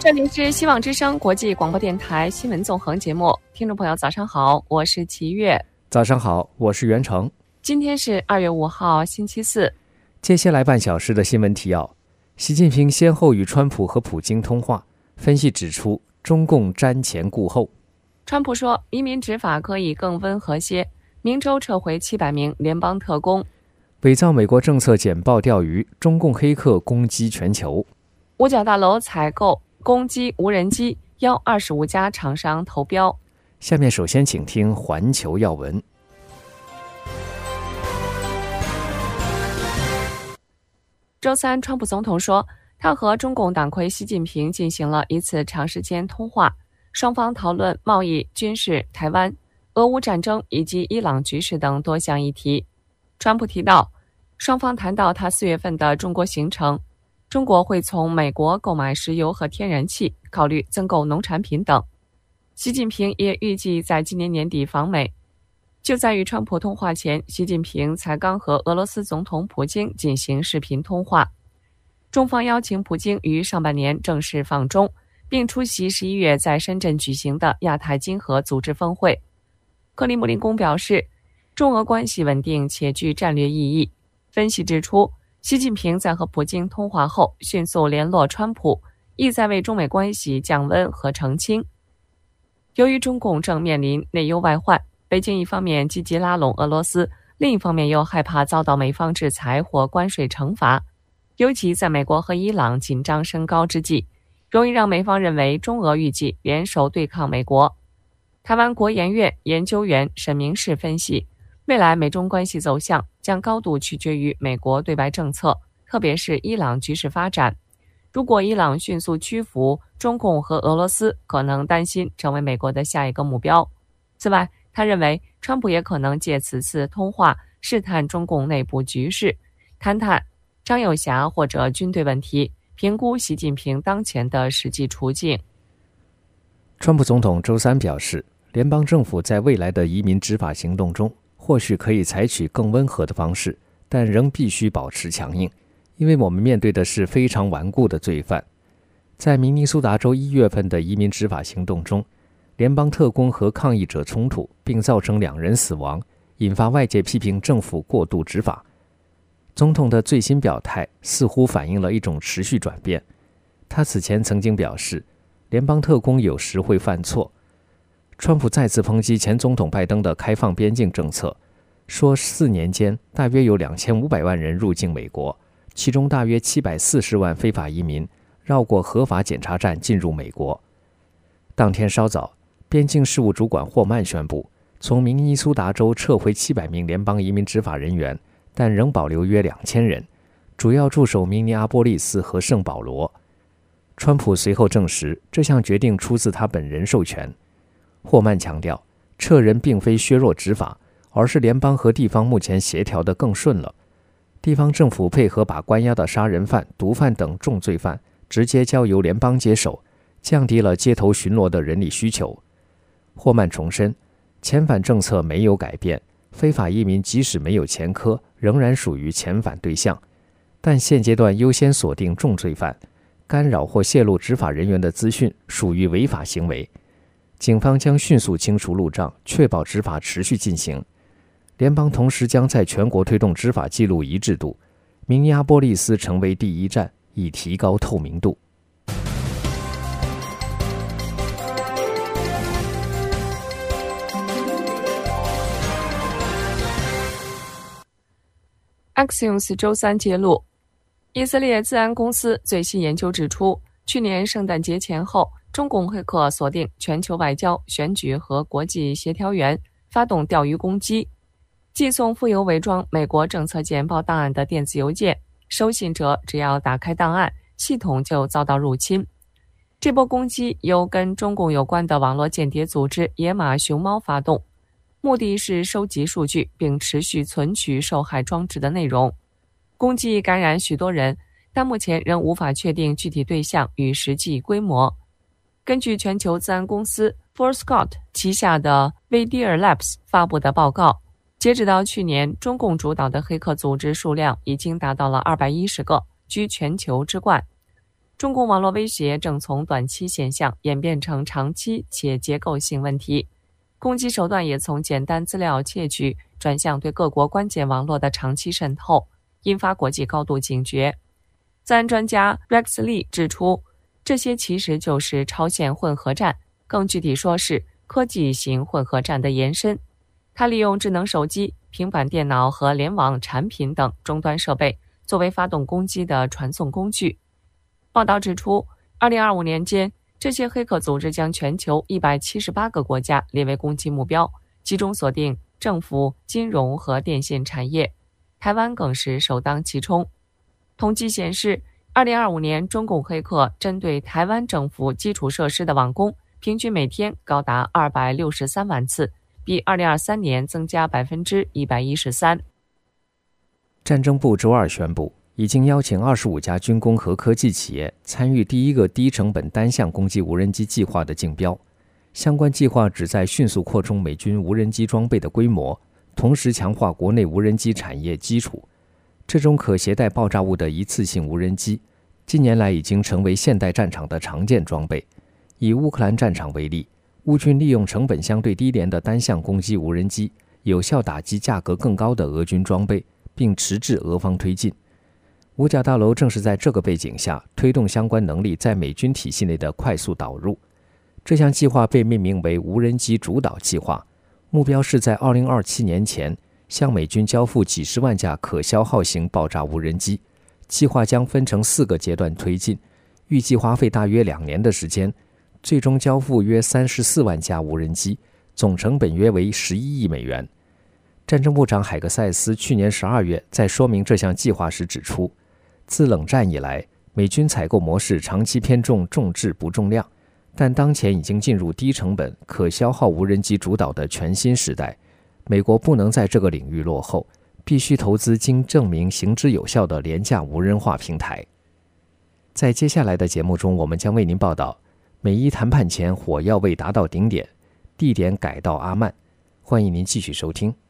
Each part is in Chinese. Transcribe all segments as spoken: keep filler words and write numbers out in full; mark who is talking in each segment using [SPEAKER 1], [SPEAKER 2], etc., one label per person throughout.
[SPEAKER 1] 这里是希望之声国际广播电台新闻纵横节目，听众朋友早上好，我是齐月。
[SPEAKER 2] 早上好，我是袁成。
[SPEAKER 1] 今天是二月五号星期四。
[SPEAKER 2] 接下来半小时的新闻提要：习近平先后与川普和普京通话，分析指出中共瞻前顾后。
[SPEAKER 1] 川普说移民执法可以更温和些，明州撤回七百名联邦特工。
[SPEAKER 2] 伪造美国政策简报钓鱼，中共黑客攻击全球。
[SPEAKER 1] 五角大楼采购攻击无人机，邀二十五家厂商投标。
[SPEAKER 2] 下面首先请听环球要闻。
[SPEAKER 1] 周三，川普总统说，他和中共党魁习近平进行了一次长时间通话，双方讨论贸易、军事、台湾、俄乌战争以及伊朗局势等多项议题。川普提到，双方谈到他四月份的中国行程，中国会从美国购买石油和天然气，考虑增购农产品等。习近平也预计在今年年底访美。就在与川普通话前，习近平才刚和俄罗斯总统普京进行视频通话。中方邀请普京于上半年正式访中，并出席十一月在深圳举行的亚太经合组织峰会。克里姆林宫表示，中俄关系稳定且具战略意义。分析指出，习近平在和普京通话后迅速联络川普，意在为中美关系降温和澄清。由于中共正面临内忧外患，北京一方面积极拉拢俄罗斯，另一方面又害怕遭到美方制裁或关税惩罚，尤其在美国和伊朗紧张升高之际，容易让美方认为中俄预计联手对抗美国。台湾国研院研究员沈明世分析，未来美中关系走向将高度取决于美国对外政策，特别是伊朗局势发展。如果伊朗迅速屈服，中共和俄罗斯可能担心成为美国的下一个目标。此外，他认为川普也可能借此次通话试探中共内部局势，谈谈张又侠或者军队问题，评估习近平当前的实际处境。
[SPEAKER 2] 川普总统周三表示，联邦政府在未来的移民执法行动中或许可以采取更温和的方式，但仍必须保持强硬，因为我们面对的是非常顽固的罪犯。在明尼苏达州一月份的移民执法行动中，联邦特工和抗议者冲突，并造成两人死亡，引发外界批评政府过度执法。总统的最新表态似乎反映了一种持续转变。他此前曾经表示，联邦特工有时会犯错。川普再次抨击前总统拜登的开放边境政策，说四年间大约有两千五百万人入境美国，其中大约七百四十万非法移民绕过合法检查站进入美国。当天稍早，边境事务主管霍曼宣布，从明尼苏达州撤回七百名联邦移民执法人员，但仍保留约两千人，主要驻守明尼阿波利斯和圣保罗。川普随后证实，这项决定出自他本人授权。霍曼强调，撤人并非削弱执法，而是联邦和地方目前协调得更顺了。地方政府配合把关押的杀人犯、毒贩等重罪犯直接交由联邦接手，降低了街头巡逻的人力需求。霍曼重申，遣返政策没有改变，非法移民即使没有前科，仍然属于遣返对象，但现阶段优先锁定重罪犯，干扰或泄露执法人员的资讯属于违法行为。警方将迅速清除路障，确保执法持续进行。联邦同时将在全国推动执法记录仪制度，明尼阿波利斯成为第一站，以提高透明度。
[SPEAKER 1] Axios 周三揭露，以色列治安公司最新研究指出，去年圣诞节前后，中共黑客锁定全球外交、选举和国际协调员，发动钓鱼攻击，寄送附有伪装美国政策简报档案的电子邮件，收信者只要打开档案，系统就遭到入侵。这波攻击由跟中共有关的网络间谍组织野马熊猫发动，目的是收集数据并持续存取受害装置的内容。攻击感染许多人，但目前仍无法确定具体对象与实际规模。根据全球治安公司 Forescott 旗下的 Vidir Labs 发布的报告，截止到去年，中共主导的黑客组织数量已经达到了二百一十个，居全球之冠。 中共网络威胁正从短期现象演变成长期且结构性问题，攻击手段也从简单资料窃取转向对各国关键网络的长期渗透，引发国际高度警觉。在岸专家 Rex Lee 指出，这些其实就是超限混合战，更具体说是科技型混合战的延伸。它利用智能手机、平板电脑和联网产品等终端设备作为发动攻击的传送工具。报道指出，二零二五年间，这些黑客组织将全球一百七十八个国家列为攻击目标，集中锁定政府、金融和电信产业，台湾更是首当其冲。统计显示，二零二五年中共黑客针对台湾政府基础设施的网攻，平均每天高达二百六十三万次，比二零二三年增加百分之一百一十三。
[SPEAKER 2] 战争部周二宣布，已经邀请二十五家军工和科技企业参与第一个低成本单项攻击无人机计划的竞标。相关计划旨在迅速扩充美军无人机装备的规模，同时强化国内无人机产业基础。这种可携带爆炸物的一次性无人机，近年来已经成为现代战场的常见装备。以乌克兰战场为例，乌军利用成本相对低廉的单项攻击无人机，有效打击价格更高的俄军装备，并迟滞俄方推进。五角大楼正是在这个背景下推动相关能力在美军体系内的快速导入。这项计划被命名为无人机主导计划，目标是在二零二七年前向美军交付几十万架可消耗型爆炸无人机。计划将分成四个阶段推进，预计花费大约两年的时间，最终交付约三十四万架无人机，总成本约为十一亿美元。战争部长海格塞斯去年十二月在说明这项计划时指出，自冷战以来，美军采购模式长期偏重重质不重量，但当前已经进入低成本、可消耗无人机主导的全新时代，美国不能在这个领域落后，必须投资经证明行之有效的廉价无人化平台。在接下来的节目中，我们将为您报道，美伊谈判前火药味达到顶点，地点改到阿曼。欢迎您继续收听。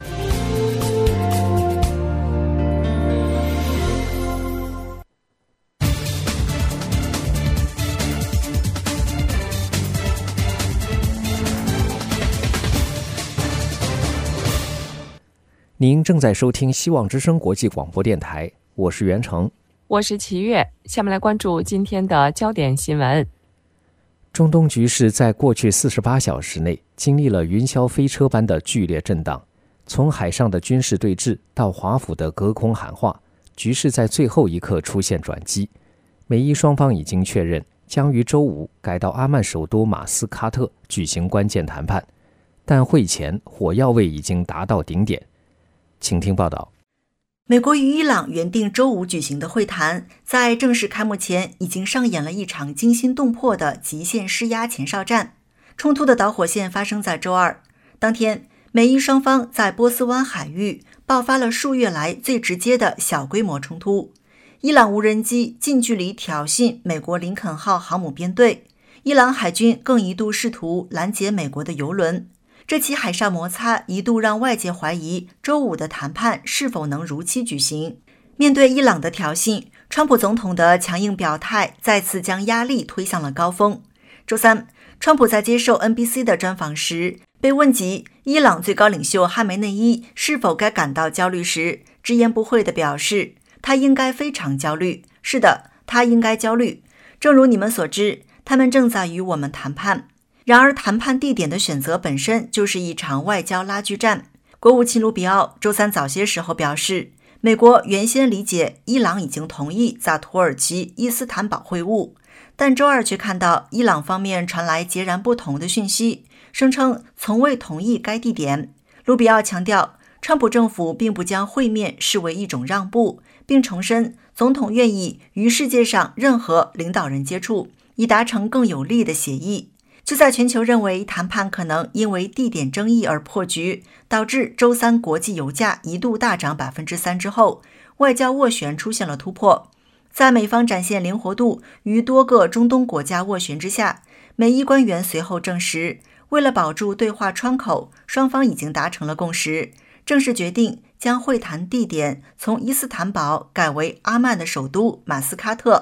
[SPEAKER 2] 您正在收听希望之声国际广播电台，我是袁成，
[SPEAKER 1] 我是齐月。下面来关注今天的焦点新闻。
[SPEAKER 2] 中东局势在过去四十八小时内经历了云霄飞车般的剧烈震荡，从海上的军事对峙到华府的隔空喊话，局势在最后一刻出现转机。美伊双方已经确认将于周五改到阿曼首都马斯喀特举行关键谈判，但会前火药味已经达到顶点。请听报道。
[SPEAKER 3] 美国与伊朗原定周五举行的会谈，在正式开幕前已经上演了一场惊心动魄的极限施压前哨战。冲突的导火线发生在周二，当天美伊双方在波斯湾海域爆发了数月来最直接的小规模冲突。伊朗无人机近距离挑衅美国林肯号航母编队，伊朗海军更一度试图拦截美国的油轮。这起海上摩擦一度让外界怀疑周五的谈判是否能如期举行。面对伊朗的挑衅，川普总统的强硬表态再次将压力推向了高峰。周三，川普在接受 N B C 的专访时，被问及伊朗最高领袖哈梅内伊是否该感到焦虑时，直言不讳地表示，他应该非常焦虑。是的，他应该焦虑。正如你们所知，他们正在与我们谈判。然而，谈判地点的选择本身就是一场外交拉锯战。国务卿卢比奥周三早些时候表示，美国原先理解伊朗已经同意在土耳其伊斯坦堡会晤，但周二却看到伊朗方面传来截然不同的讯息，声称从未同意该地点。卢比奥强调，川普政府并不将会面视为一种让步，并重申总统愿意与世界上任何领导人接触，以达成更有利的协议。就在全球认为谈判可能因为地点争议而破局，导致周三国际油价一度大涨 百分之三 之后，外交斡旋出现了突破。在美方展现灵活度与多个中东国家斡旋之下，美伊官员随后证实，为了保住对话窗口，双方已经达成了共识，正式决定将会谈地点从伊斯坦堡改为阿曼的首都马斯喀特。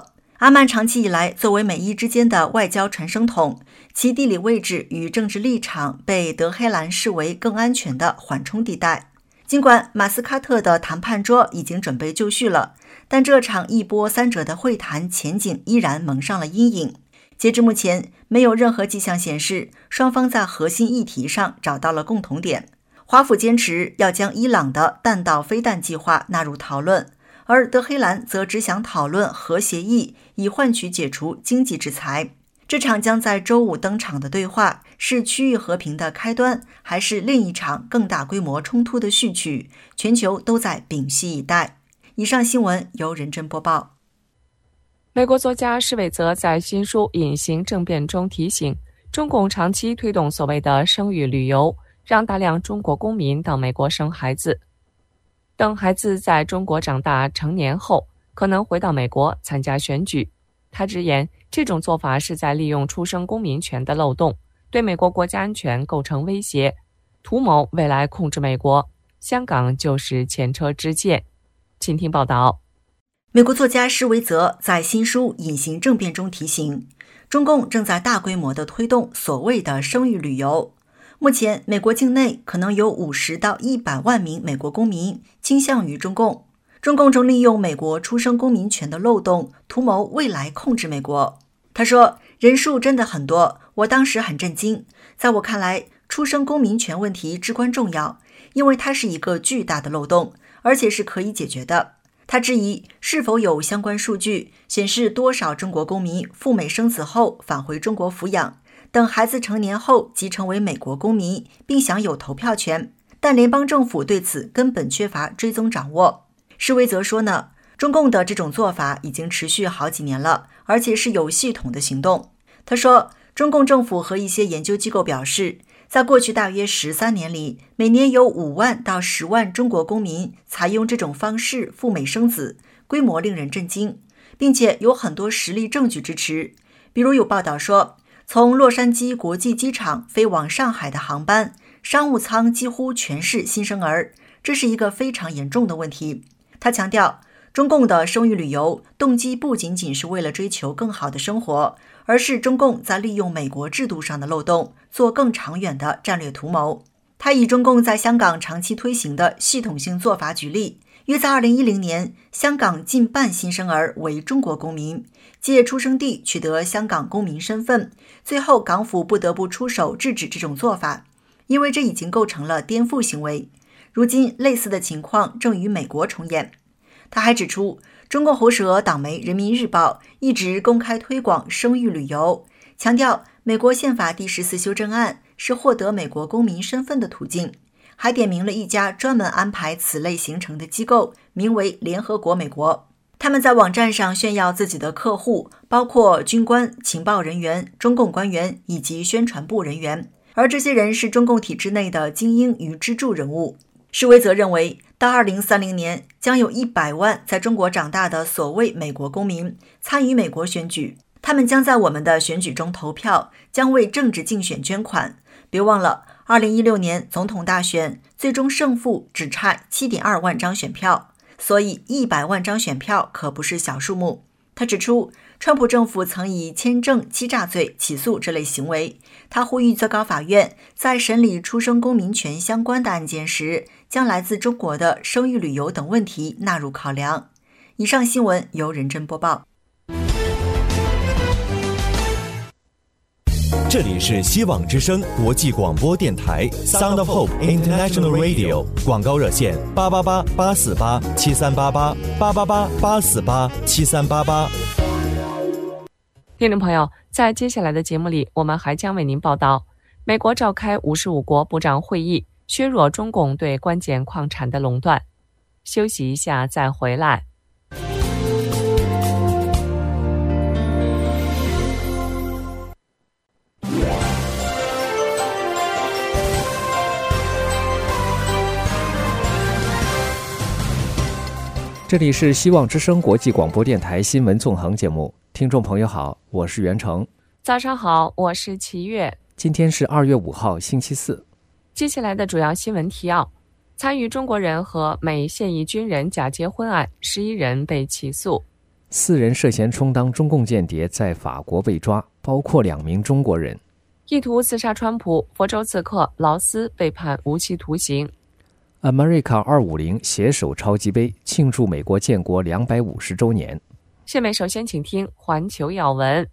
[SPEAKER 3] 阿曼长期以来作为美伊之间的外交传声筒，其地理位置与政治立场被德黑兰视为更安全的缓冲地带。尽管马斯喀特的谈判桌已经准备就绪了，但这场一波三折的会谈前景依然蒙上了阴影。截至目前，没有任何迹象显示双方在核心议题上找到了共同点。华府坚持要将伊朗的弹道飞弹计划纳入讨论，而德黑兰则只想讨论核协议，以换取解除经济制裁。这场将在周五登场的对话是区域和平的开端，还是另一场更大规模冲突的序曲？全球都在屏息以待。以上新闻由任真播报。
[SPEAKER 1] 美国作家施韦泽在新书《隐形政变》中提醒，中共长期推动所谓的生育旅游，让大量中国公民到美国生孩子，等孩子在中国长大成年后，可能回到美国参加选举。他直言，这种做法是在利用出生公民权的漏洞，对美国国家安全构成威胁，图谋未来控制美国。香港就是前车之鉴。请听报道。
[SPEAKER 3] 美国作家施韦泽在新书《隐形政变》中提醒，中共正在大规模地推动所谓的生育旅游。目前，美国境内可能有五十到一百万名美国公民倾向于中共。中共正利用美国出生公民权的漏洞，图谋未来控制美国。他说，人数真的很多，我当时很震惊。在我看来，出生公民权问题至关重要，因为它是一个巨大的漏洞，而且是可以解决的。他质疑是否有相关数据显示多少中国公民赴美生子后返回中国抚养，等孩子成年后即成为美国公民，并享有投票权，但联邦政府对此根本缺乏追踪掌握。施韦泽说呢，中共的这种做法已经持续好几年了，而且是有系统的行动。他说，中共政府和一些研究机构表示，在过去大约十三年里，每年有五万到十万中国公民采用这种方式赴美生子，规模令人震惊，并且有很多实例证据支持。比如有报道说，从洛杉矶国际机场飞往上海的航班，商务舱几乎全是新生儿，这是一个非常严重的问题。他强调，中共的生育旅游动机不仅仅是为了追求更好的生活，而是中共在利用美国制度上的漏洞，做更长远的战略图谋。他以中共在香港长期推行的系统性做法举例，约在二零一零年，香港近半新生儿为中国公民，借出生地取得香港公民身份，最后港府不得不出手制止这种做法，因为这已经构成了颠覆行为。如今类似的情况正与美国重演。他还指出，中共喉舌党媒《人民日报》一直公开推广生育旅游，强调美国宪法第十四修正案是获得美国公民身份的途径，还点名了一家专门安排此类行程的机构，名为联合国美国。他们在网站上炫耀自己的客户，包括军官、情报人员、中共官员以及宣传部人员，而这些人是中共体制内的精英与支柱人物。施韦泽认为，到二零三零年，将有一百万在中国长大的所谓美国公民参与美国选举，他们将在我们的选举中投票，将为政治竞选捐款。别忘了，二零一六年总统大选最终胜负只差 七点二万张选票，所以一百万张选票可不是小数目。他指出，川普政府曾以签证欺诈罪起诉这类行为。他呼吁最高法院在审理出生公民权相关的案件时，将来自中国的生育旅游等问题纳入考量。以上新闻由任真播报。
[SPEAKER 4] 这里是希望之声国际广播电台 Sound of Hope International Radio， 广告热线八八八八四八七三八八八八八八四八七三八八。
[SPEAKER 1] 听众朋友，在接下来的节目里，我们还将为您报道，美国召开五十五国部长会议，削弱中共对关键矿产的垄断。休息一下再回来。
[SPEAKER 2] 这里是希望之声国际广播电台新闻纵横节目，听众朋友好，我是袁成。
[SPEAKER 1] 早上好，我是齐月。
[SPEAKER 2] 今天是二月五号，星期四。
[SPEAKER 1] 接下来的主要新闻提要：参与中国人和美现役军人假结婚案，十一人被起诉；
[SPEAKER 2] 四人涉嫌充当中共间谍在法国被抓，包括两名中国人。
[SPEAKER 1] 意图刺杀川普，佛州刺客劳斯被判无期徒刑。
[SPEAKER 2] America 二五零携手超级杯庆祝美国建国两百五十周年。
[SPEAKER 1] 下面首先请听环球要闻。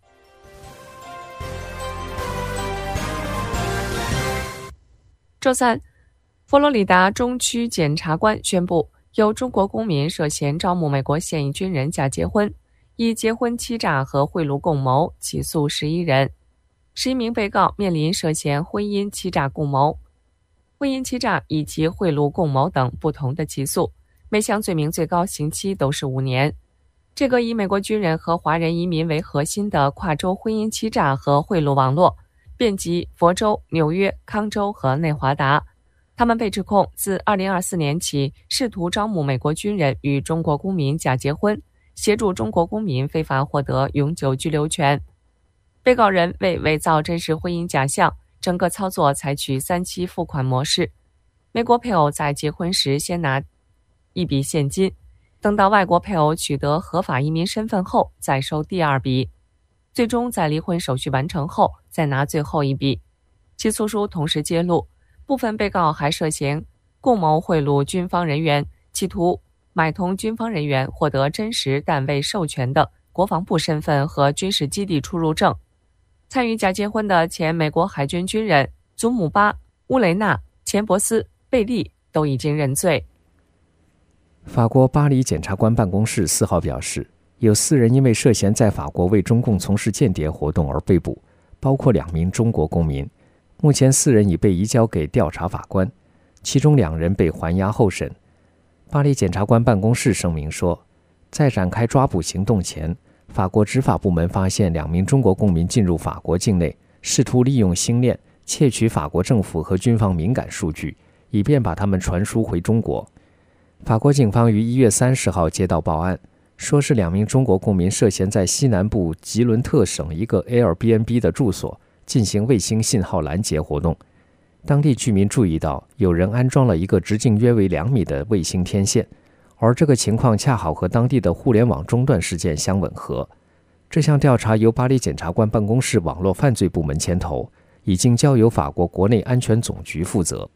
[SPEAKER 1] 周三，佛罗里达中区检察官宣布，有中国公民涉嫌招募美国现役军人假结婚，以结婚欺诈和贿赂共谋起诉十一人。十一名被告面临涉嫌婚姻欺诈共谋、婚姻欺诈以及贿赂共谋等不同的起诉，每项罪名最高刑期都是五年。这个以美国军人和华人移民为核心的跨州婚姻欺诈和贿赂网络，遍及佛州、纽约、康州和内华达。他们被指控自二零二四年起试图招募美国军人与中国公民假结婚，协助中国公民非法获得永久居留权。被告人为伪造真实婚姻假象，整个操作采取三期付款模式。美国配偶在结婚时先拿一笔现金，等到外国配偶取得合法移民身份后再收第二笔，最终在离婚手续完成后再拿最后一笔。起诉书同时揭露，部分被告还涉嫌共谋贿赂军方人员，企图买通军方人员获得真实但未授权的国防部身份和军事基地出入证。参与假结婚的前美国海军军人祖姆巴、乌雷纳、钱伯斯、贝利都已经认罪。
[SPEAKER 2] 法国巴黎检察官办公室四号表示，有四人因为涉嫌在法国为中共从事间谍活动而被捕，包括两名中国公民。目前四人已被移交给调查法官，其中两人被还押候审。巴黎检察官办公室声明说，在展开抓捕行动前，法国执法部门发现两名中国公民进入法国境内，试图利用星链窃取法国政府和军方敏感数据，以便把他们传输回中国。法国警方于一月三十号接到报案，说是两名中国公民涉嫌在西南部吉伦特省一个 Airbnb 的住所进行卫星信号拦截活动。当地居民注意到有人安装了一个直径约为两米的卫星天线，而这个情况恰好和当地的互联网中断事件相吻合。这项调查由巴黎检察官办公室网络犯罪部门牵头，已经交由法国国内安全总局负责。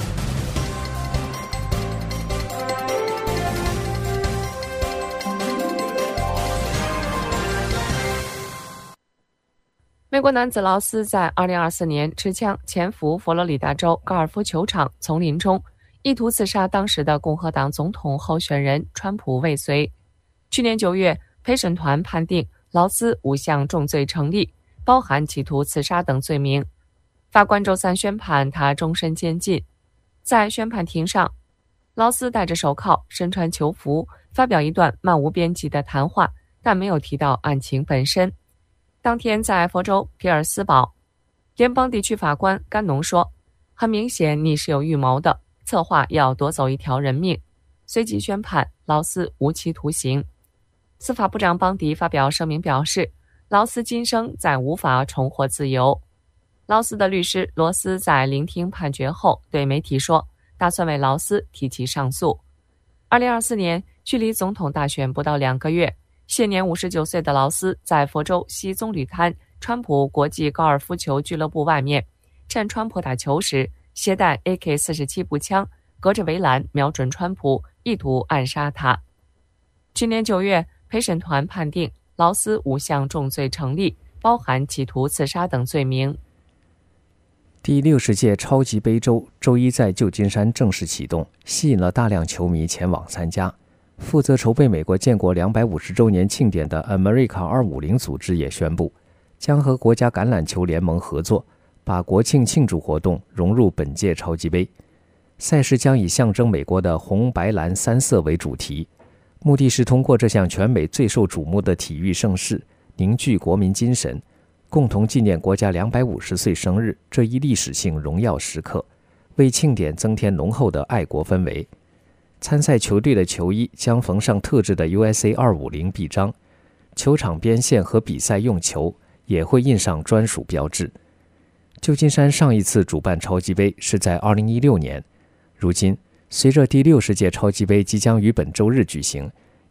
[SPEAKER 1] 美国男子劳斯在二零二四年持枪潜伏佛罗里达州高尔夫球场丛林中，意图刺杀当时的共和党总统候选人川普未遂。去年九月，陪审团判定劳斯五项重罪成立，包含企图刺杀等罪名。法官周三宣判他终身监禁。在宣判庭上，劳斯戴着手铐，身穿囚服，发表一段漫无边际的谈话，但没有提到案情本身。当天在佛州皮尔斯堡，联邦地区法官甘农说，很明显你是有预谋的，策划要夺走一条人命，随即宣判劳斯无期徒刑。司法部长邦迪发表声明表示，劳斯今生再无法重获自由。劳斯的律师罗斯在聆听判决后对媒体说，打算为劳斯提起上诉。二零二四年，距离总统大选不到两个月，现年五十九岁的劳斯在佛州西棕榈滩川普国际高尔夫球俱乐部外面，趁川普打球时携带 A K 四十七 步枪，隔着围栏瞄准川普，意图暗杀他。去年九月，陪审团判定劳斯五项重罪成立，包含企图刺杀等罪名。
[SPEAKER 2] 第六十届超级杯周周一在旧金山正式启动，吸引了大量球迷前往参加。负责筹备美国建国两百五十周年庆典的 America 二五零组织也宣布，将和国家橄榄球联盟合作，把国庆庆祝活动融入本届超级杯。赛事将以象征美国的红白蓝三色为主题，目的是通过这项全美最受瞩目的体育盛事，凝聚国民精神，共同纪念国家两百五十岁生日这一历史性荣耀时刻，为庆典增添浓厚的爱国氛围。参赛球队的球衣将缝上特制的 U S A 二五零 臂章，球场边线和比赛用球也会印上专属标志。旧金山上一次主办超级杯是在二零一六年，如今随着第六十届超级杯即将于本周日举行，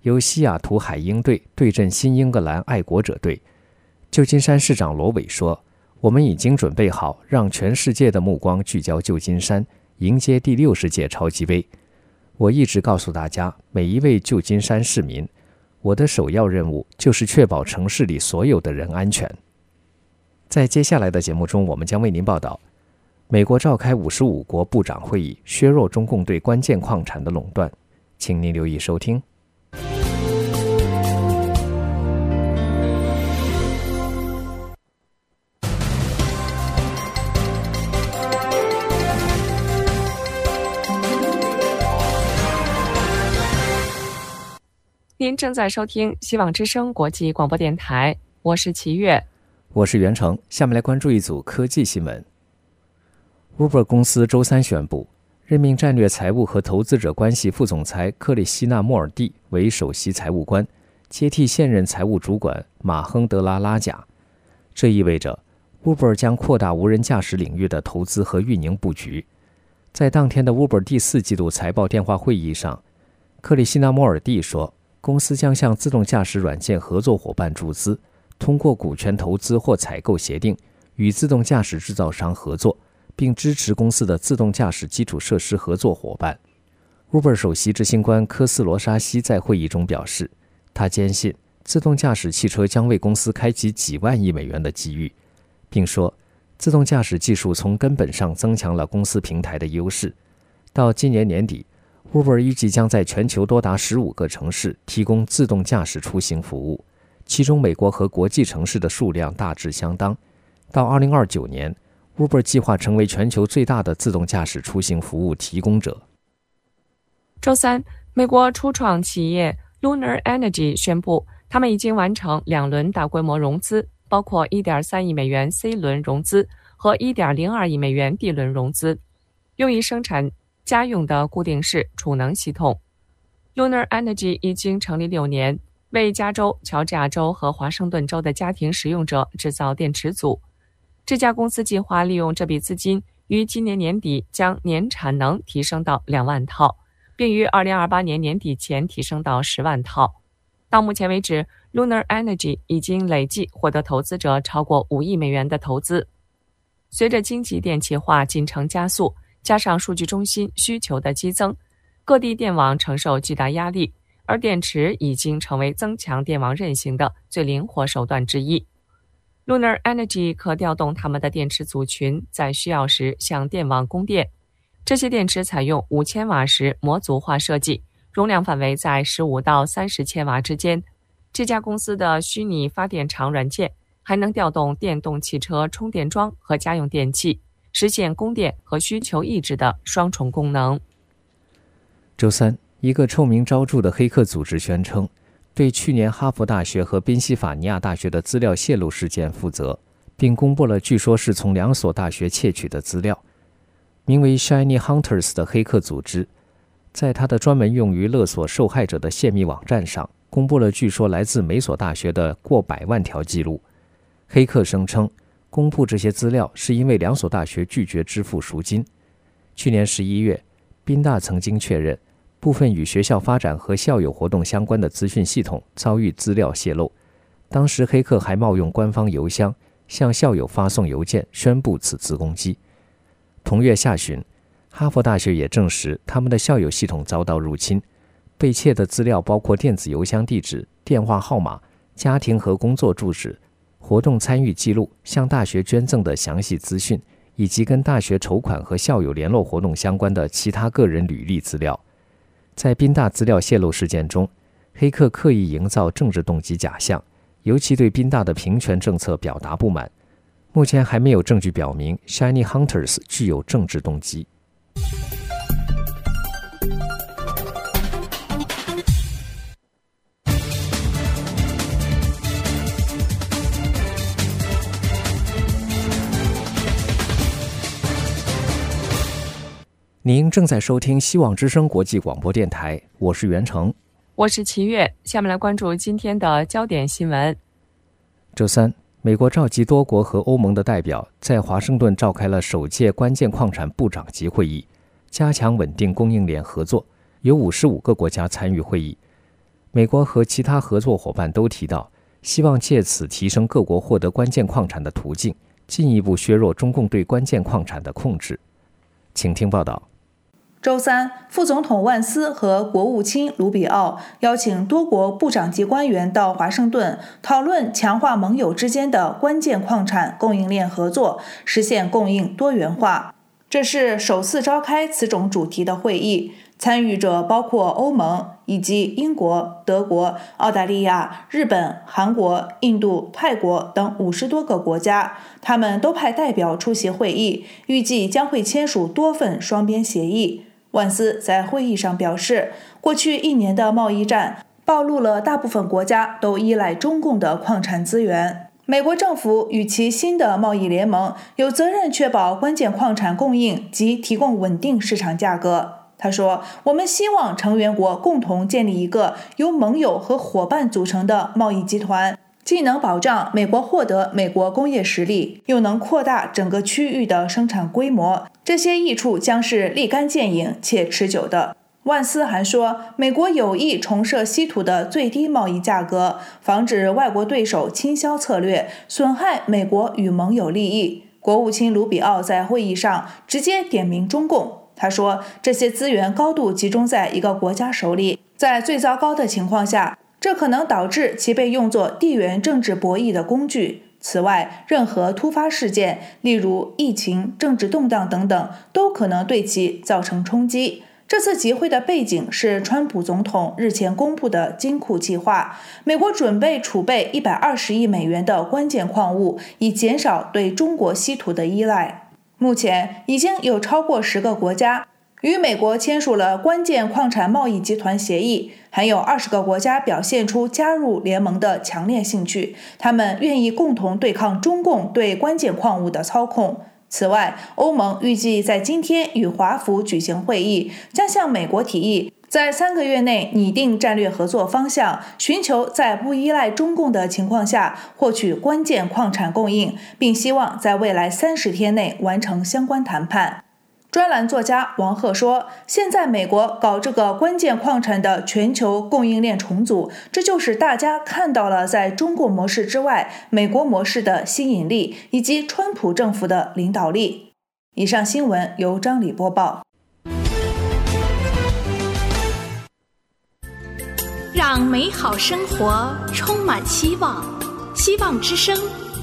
[SPEAKER 2] 由西雅图海鹰队对阵新英格兰爱国者队。旧金山市长罗伟说，我们已经准备好让全世界的目光聚焦旧金山，迎接第六十届超级杯。我一直告诉大家，每一位旧金山市民，我的首要任务就是确保城市里所有的人安全。在接下来的节目中，我们将为您报道，美国召开五十五国部长会议，削弱中共对关键矿产的垄断。请您留意收听。
[SPEAKER 1] 您正在收听希望之声国际广播电台，我是齐月，
[SPEAKER 2] 我是袁成。下面来关注一组科技新闻。 Uber 公司周三宣布，任命战略财务和投资者关系副总裁克里希纳·莫尔蒂为首席财务官，接替现任财务主管马亨德拉拉贾。这意味着 Uber 将扩大无人驾驶领域的投资和运营布局。在当天的 Uber 第四季度财报电话会议上，克里希纳·莫尔蒂说，公司将向自动驾驶软件合作伙伴注资，通过股权投资或采购协定与自动驾驶制造商合作，并支持公司的自动驾驶基础设施合作伙伴。 Uber 首席执行官科斯罗沙西在会议中表示，他坚信自动驾驶汽车将为公司开启几万亿美元的机遇，并说自动驾驶技术从根本上增强了公司平台的优势。到今年年底， Uber 预计将在全球多达十五个城市提供自动驾驶出行服务，其中美国和国际城市的数量大致相当。到二零二九年， Uber 计划成为全球最大的自动驾驶出行服务提供者。
[SPEAKER 1] 周三，美国初创企业 Lunar Energy 宣布，他们已经完成两轮大规模融资，包括 一点三亿美元 C 轮融资和 一点零二亿美元 D 轮融资，用于生产家用的固定式储能系统。 Lunar Energy 已经成立六年，为加州、乔治亚州和华盛顿州的家庭使用者制造电池组。这家公司计划利用这笔资金，于今年年底将年产能提升到两万套，并于二零二八年年底前提升到十万套。到目前为止， Lunar Energy 已经累计获得投资者超过五亿美元的投资。随着经济电气化进程加速，加上数据中心需求的激增，各地电网承受巨大压力，而电池已经成为增强电网韧性的最灵活手段之一。Lunar Energy 可调动他们的电池组群，在需要时向电网供电。这些电池采用五千瓦时模组化设计，容量范围在十五到三十千瓦之间。这家公司的虚拟发电厂软件还能调动电动汽车充电桩和家用电器，实现供电和需求抑制的双重功能。
[SPEAKER 2] 周三，一个臭名昭著的黑客组织宣称，对去年哈佛大学和宾夕法尼亚大学的资料泄露事件负责，并公布了据说是从两所大学窃取的资料。名为 Shiny Hunters 的黑客组织，在他的专门用于勒索受害者的泄密网站上，公布了据说来自每所大学的过百万条记录。黑客声称，公布这些资料是因为两所大学拒绝支付赎金。去年十一月，宾大曾经确认，部分与学校发展和校友活动相关的资讯系统遭遇资料泄露。当时黑客还冒用官方邮箱向校友发送邮件，宣布此次攻击。同月下旬，哈佛大学也证实他们的校友系统遭到入侵，被窃的资料包括电子邮箱地址、电话号码、家庭和工作住址、活动参与记录、向大学捐赠的详细资讯，以及跟大学筹款和校友联络活动相关的其他个人履历资料。在宾大资料泄露事件中，黑客刻意营造政治动机假象，尤其对宾大的平权政策表达不满。目前还没有证据表明 Shiny Hunters 具有政治动机。您正在收听希望之声国际广播电台，我是袁成，
[SPEAKER 1] 我是齐月。下面来关注今天的焦点新闻。
[SPEAKER 2] 周三，美国召集多国和欧盟的代表在华盛顿召开了首届关键矿产部长级会议，加强稳定供应链合作，有五十五个国家参与会议。 美国和其他合作伙伴都提到，希望借此提升各国获得关键矿产的途径，进一步削弱中共对关键矿产的控制。请听报道。
[SPEAKER 5] 周三，副总统万斯和国务卿卢比奥邀请多国部长级官员到华盛顿，讨论强化盟友之间的关键矿产供应链合作，实现供应多元化。这是首次召开此种主题的会议，参与者包括欧盟以及英国、德国、澳大利亚、日本、韩国、印度、泰国等五十多个国家，他们都派代表出席会议，预计将会签署多份双边协议。万斯在会议上表示，过去一年的贸易战暴露了大部分国家都依赖中共的矿产资源。美国政府与其新的贸易联盟有责任确保关键矿产供应及提供稳定市场价格。他说，我们希望成员国共同建立一个由盟友和伙伴组成的贸易集团，既能保障美国获得美国工业实力，又能扩大整个区域的生产规模，这些益处将是立竿见影且持久的。万斯还说，美国有意重设稀土的最低贸易价格，防止外国对手倾销策略损害美国与盟友利益。国务卿卢比奥在会议上直接点名中共，他说，这些资源高度集中在一个国家手里，在最糟糕的情况下，这可能导致其被用作地缘政治博弈的工具。此外，任何突发事件，例如疫情、政治动荡等等，都可能对其造成冲击。这次集会的背景是川普总统日前公布的金库计划，美国准备储备一百二十亿美元的关键矿物，以减少对中国稀土的依赖。目前已经有超过十个国家与美国签署了关键矿产贸易集团协议，还有二十个国家表现出加入联盟的强烈兴趣，他们愿意共同对抗中共对关键矿物的操控。此外，欧盟预计在今天与华府举行会议，将向美国提议在三个月内拟定战略合作方向，寻求在不依赖中共的情况下获取关键矿产供应，并希望在未来三十天内完成相关谈判。专栏作家王鹤说，现在美国搞这个关键矿产的全球供应链重组，这就是大家看到了在中共模式之外美国模式的吸引力以及川普政府的领导力。以上新闻由张理播报。
[SPEAKER 6] 让美好生活充满希望，希望之声。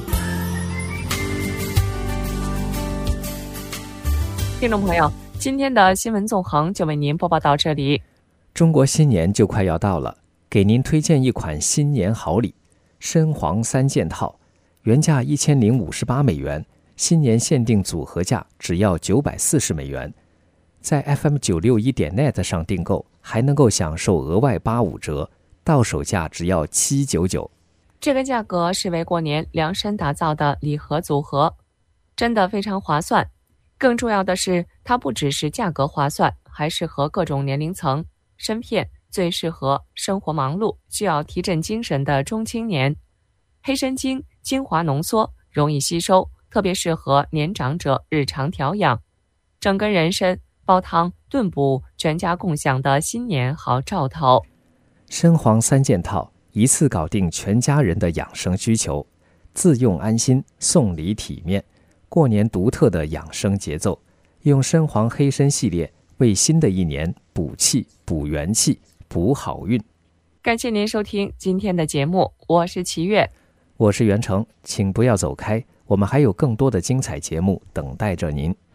[SPEAKER 1] 听众朋友，今天的新闻纵横就为您播报到这里。
[SPEAKER 2] 中国新年就快要到了，给您推荐一款新年好礼——深黄三件套，原价一千零五十八美元，新年限定组合价只要九百四十美元。在 F M 九六一点 net 上订购，还能够享受额外八五折，到手价只要七九九。
[SPEAKER 1] 这个价格是为过年量身打造的礼盒组合，真的非常划算。更重要的是，它不只是价格划算，还适合各种年龄层。参片最适合生活忙碌、需要提振精神的中青年。黑参精精华浓缩，容易吸收，特别适合年长者日常调养。整根人参煲汤、炖补，全家共享的新年好兆头。
[SPEAKER 2] 深黄三件套，一次搞定全家人的养生需求，自用安心，送礼体面。过年独特的养生节奏，用深黄黑参系列为新的一年补气、补元气、补好运。
[SPEAKER 1] 感谢您收听今天的节目，我是齐月，
[SPEAKER 2] 我是袁成，请不要走开，我们还有更多的精彩节目等待着您。